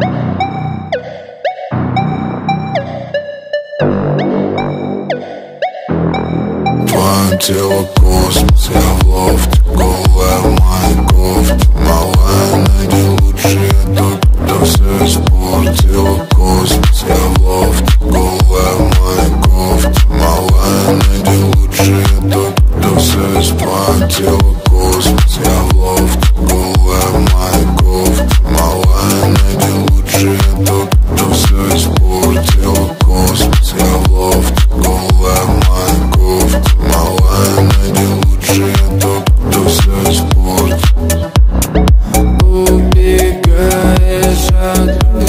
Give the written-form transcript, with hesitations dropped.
Твое тело космос, я в лофте, голая в моей кофте. Малая, найди лучшие тот, кто все испортил. Космос, я в лофте, голая в моей кофте. Малая, найди лучшие тот, кто все испортил. Космос, я в лофте, голая в моей кофте. Малая, найди лучшие тот, кто все испортил. Космос, я в лофте, голая в моей кофте. Малая, найди лучшие тот, кто все испортил. Убегаешь от